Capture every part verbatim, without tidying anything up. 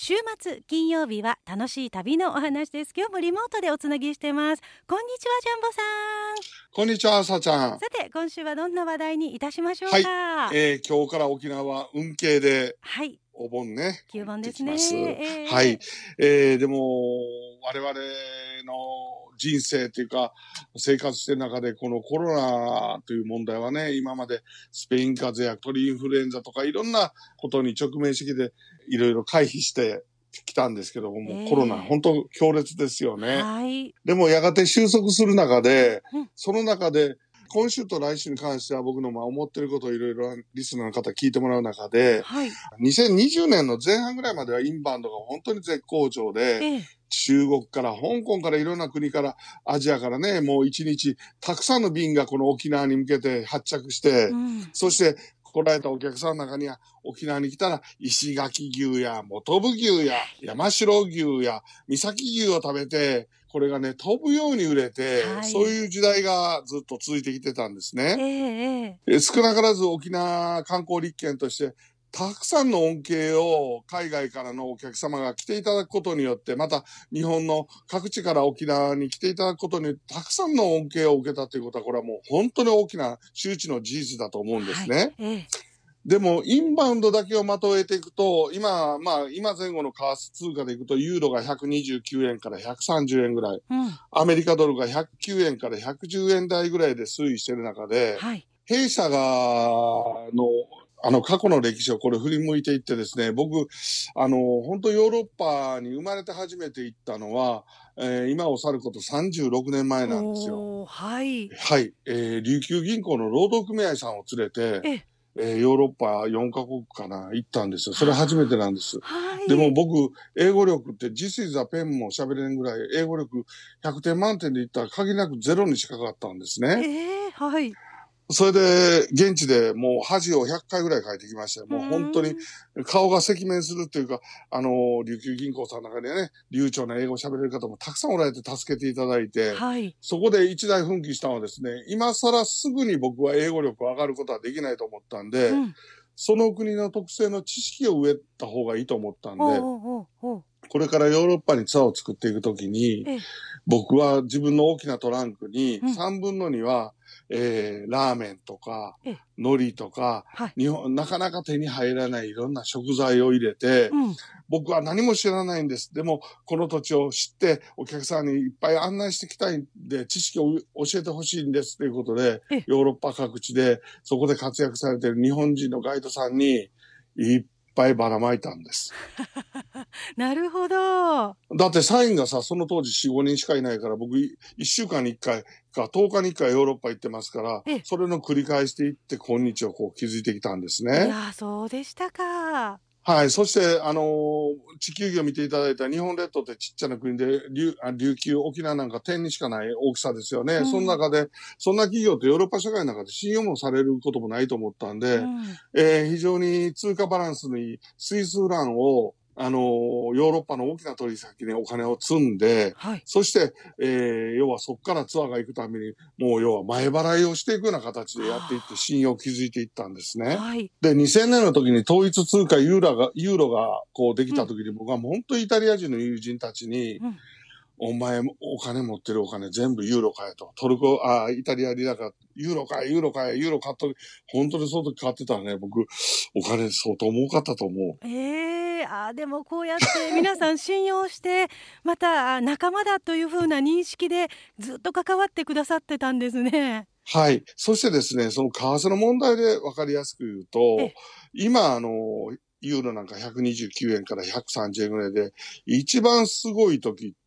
週末金曜日は楽しい旅のお話です。今日もリモートでおつなぎしてます。こんにちは、ジャンボさん。 こんにちは、さちゃん。 さて、今週はどんな話題にいたしましょうか。 はい、えー、今日から沖縄は運慶で、 はい、 お盆ね。 きゅうぼんですね。 えー、はい、えー、でも我々の人生というか生活している中でこのコロナという問題はね、今までスペイン風邪や鳥インフルエンザとかいろんなことに直面してきていろいろ回避してきたんですけども、えー、コロナ本当強烈ですよね。 はい、でもやがて収束する中で、うん、その中で今週と来週に関しては僕のまあ思っていることをいろいろリスナーの方聞いてもらう中で、はい、にせんにじゅうねんの前半ぐらいまではインバウンドが本当に絶好調で、ええ、中国から香港からいろんな国からアジアからね、もう一日たくさんの便がこの沖縄に向けて発着して、うん、そして来られたお客さんの中には沖縄に来たら石垣牛や本部牛や山城牛や三崎牛を食べて、これがね飛ぶように売れて、はい、そういう時代がずっと続いてきてたんですね。えー、少なからず沖縄観光立県としてたくさんの恩恵を海外からのお客様が来ていただくことによって、また日本の各地から沖縄に来ていただくことによってたくさんの恩恵を受けたということは、これはもう本当に大きな周知の事実だと思うんですね。はい、ええ、でもインバウンドだけをまとえていくと、今まあ今前後の為替通貨でいくとユーロがひゃくにじゅうきゅうえんからひゃくさんじゅうえんぐらい、うん、アメリカドルがひゃくきゅうえんからひゃくじゅうえん台ぐらいで推移している中で、はい、弊社がのあの過去の歴史をこれ振り向いていってですね、僕あの本当ヨーロッパに生まれて初めて行ったのは、えー、今を去ることさんじゅうろくねんまえなんですよ。はい、はい、えー、琉球銀行の労働組合さんを連れて、ええー、ヨーロッパよんカ国かな行ったんですよ。それ初めてなんです。はい、でも僕英語力って This is a pen も喋れんぐらい英語力ひゃくてん満点で言ったら限りなくゼロにしかかったんですね。えー、はい。それで現地でもう恥をひゃっかいぐらい書いてきましたよ。もう本当に顔が赤面するっていうか、あの琉球銀行さんの中でね、流暢な英語を喋れる方もたくさんおられて助けていただいて、はい、そこで一大奮起したのはですね、今更すぐに僕は英語力を上がることはできないと思ったんで、うん、その国の特性の知識を植えた方がいいと思ったんで、おうおうおう、これからヨーロッパにツアーを作っていくときに、僕は自分の大きなトランクにさんぶんのには、うん、えー、ラーメンとか海苔とか、はい、日本なかなか手に入らないいろんな食材を入れて、うん、僕は何も知らないんです。でもこの土地を知ってお客さんにいっぱい案内していきたいんで、知識を教えてほしいんですということで、ヨーロッパ各地でそこで活躍されている日本人のガイドさんにいっぱいばらまいたんです。 なるほど。 だって社員がさ、その当時よん、ごにんしかいないから、僕いっしゅうかんにいっかいかとおかにいっかいヨーロッパ行ってますから、それの繰り返していって今日をこう築いてきたんですね。 いや、そうでしたか。 はい。そして、あのー、地球儀を見ていただいた日本列島ってちっちゃな国で、琉、琉球、沖縄なんか点にしかない大きさですよね。うん、その中で、そんな企業ってヨーロッパ社会の中で信用もされることもないと思ったんで、うん、えー、非常に通貨バランスにスイスフランを、あのー、ヨーロッパの大きな取引先にお金を積んで、はい、そして、えー、要はそこからツアーが行くために、もう要は前払いをしていくような形でやっていって信用を築いていったんですね。はい、で、にせんねんの時に統一通貨ユーロが、ユーロがこうできた時に、僕はもう本当にイタリア人の友人たちに、うん、お前お金持ってるお金全部ユーロ買えと。トルコ、あ、イタリアリラか、ユーロ買え、ユーロ買え、ユーロ買っと、本当にその時買ってたらね、僕、お金相当儲かったと思う。 ええー、あ、でもこうやって皆さん信用して、また仲間だというふうな認識でずっと関わってくださってたんですね。 はい。そしてですね、その為替の問題で分かりやすく言うと、今、あの、ユーロなんかひゃくにじゅうきゅうえんからひゃくさんじゅうえんぐらいで、一番すごい時って、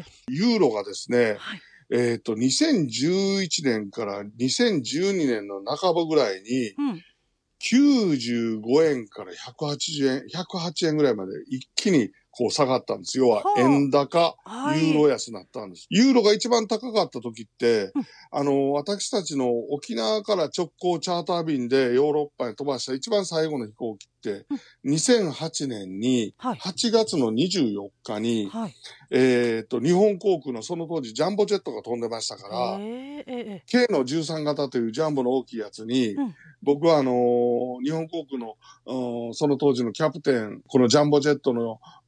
ユーロがですね、はい、えっと、にせんじゅういちねんからにせんじゅうにねんの半ばぐらいに、うん、きゅうじゅうごえんからひゃくはちじゅうえん、ひゃくはちえんぐらいまで一気にこう下がったんです。要は円高、はい、ユーロ安になったんです。ユーロが一番高かった時って、うん、あの、私たちの沖縄から直行チャーター便でヨーロッパに飛ばした一番最後の飛行機って、うん、にせんはちねんにはちがつのにじゅうよっかに、はい、えっと、日本航空のその当時ジャンボジェットが飛んでましたから、ケー のじゅうさん型というジャンボの大きいやつに、うん、僕はあのー、日本航空の、その当時のキャプテン、このジャンボジェットの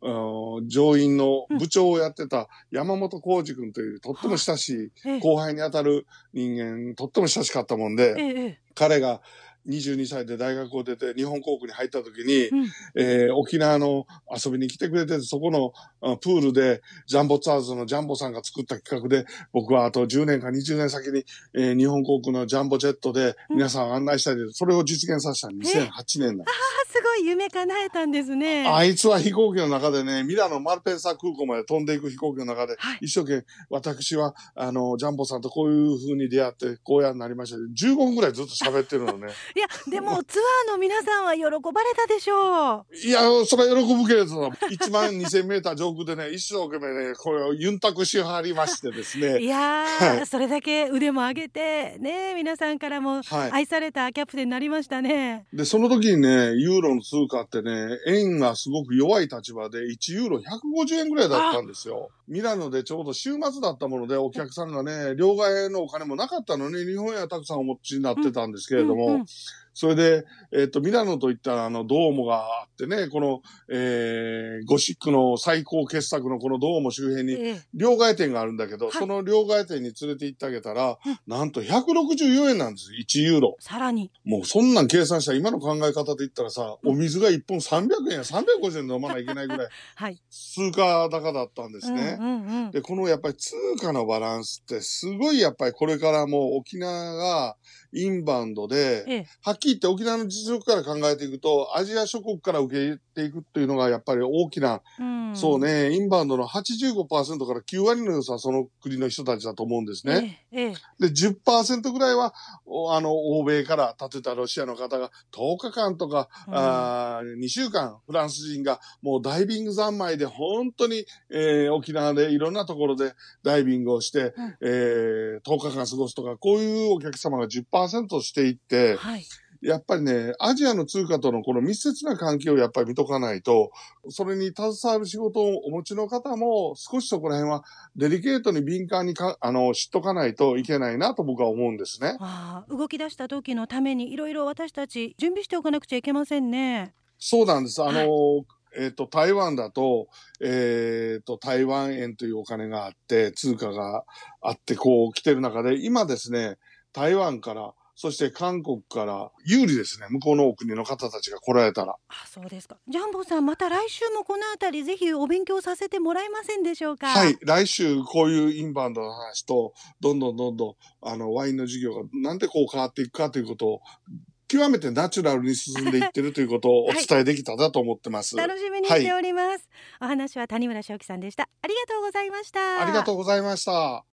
上院の部長をやってた山本浩二君というとっても親しい後輩にあたる人間、とっても親しかったもんで、彼がにじゅうにさいで大学を出て日本航空に入った時に、うんえー、沖縄の遊びに来てくれてて、そこのプールでジャンボツアーズのジャンボさんが作った企画で、僕はあとじゅうねんかにじゅうねん先に、えー、日本航空のジャンボジェットで皆さん案内したいです。うん、それを実現させたにせんはちねんなんです。 ああ、すごい夢叶えたんですね。 あいつは飛行機の中でね、ミラノマルペンサ空港まで飛んでいく飛行機の中で、はい、一生懸命私はあのジャンボさんとこういう風に出会ってこうやになりました。じゅうごふんぐらいずっと喋ってるのね。 いやでもツアーの皆さんは喜ばれたでしょう。 いや、それは喜ぶけれど、いちまんにせんメーター上空でね、一生懸命ね、これをユンタクしはりましてですね。 いやー、はい、それだけ腕も上げて、ね、皆さんからも愛されたキャプテンになりましたね。 で、その時にね、ユーロの通貨ってね、円がすごく弱い立場で、いちユーロひゃくごじゅうえんぐらいだったんですよ。ミラノでちょうど週末だったもので、お客さんがね、両替のお金もなかったのに、日本円はたくさんお持ちになってたんですけれども、うんうんうん、それで、えっと、ミラノといったら、あの、ドームがあってね、この、えー、ゴシックの最高傑作のこのドーム周辺に、両替店があるんだけど、ええ、その両替店に連れて行ってあげたら、はい、なんとひゃくろくじゅうよえんなんですよ、いちユーロ。 さらに。 もうそんなん計算したら今の考え方で言ったらさ、うん、お水がいっぽんさんびゃくえんやさんびゃくごじゅうえん飲まないといけないぐらい、はい、通貨高だったんですね、うんうんうん。で、このやっぱり通貨のバランスってすごいやっぱりこれからもう沖縄がインバウンドで、ええ、はっきり言って沖縄の実力から考えていくと、アジア諸国から受け入れていくっていうのがやっぱり大きな、うん、そうね、インバウンドの はちじゅうごパーセント からきゅうわりの良さはその国の人たちだと思うんですね。ええええ、で、じゅっパーセント ぐらいは、あの、欧米から建てたロシアの方がとおかかんとか、うん、あにしゅうかん、フランス人がもうダイビング三昧で本当に、えー、沖縄でいろんなところでダイビングをして、うん、えー、とおかかん過ごすとか、こういうお客様が じゅっパーセント していって、はい、やっぱりね、アジアの通貨とのこの密接な関係をやっぱり見とかないと、それに携わる仕事をお持ちの方も少しそこら辺はデリケートに敏感にかあの知っとかないといけないなと僕は思うんですね。 あ、動き出した時のためにいろいろ私たち準備しておかなくちゃいけませんね。 そうなんです。あの、はい、えっと、台湾だと、えっと、台湾円というお金があって、通貨があって、こう来てる中で、今ですね、台湾から、そして韓国から有利ですね。向こうのお国の方たちが来られたら。 あ、そうですか。ジャンボさん、また来週もこのあたりぜひお勉強させてもらえませんでしょうか。 はい。来週こういうインバウンドの話と、どんどんどんどん、あの、ワインの事業がなんでこう変わっていくかということを、極めてナチュラルに進んでいってるということをお伝えできたらと思ってます。 はい、楽しみにしております。はい、お話は谷村正樹さんでした。ありがとうございました。 ありがとうございました。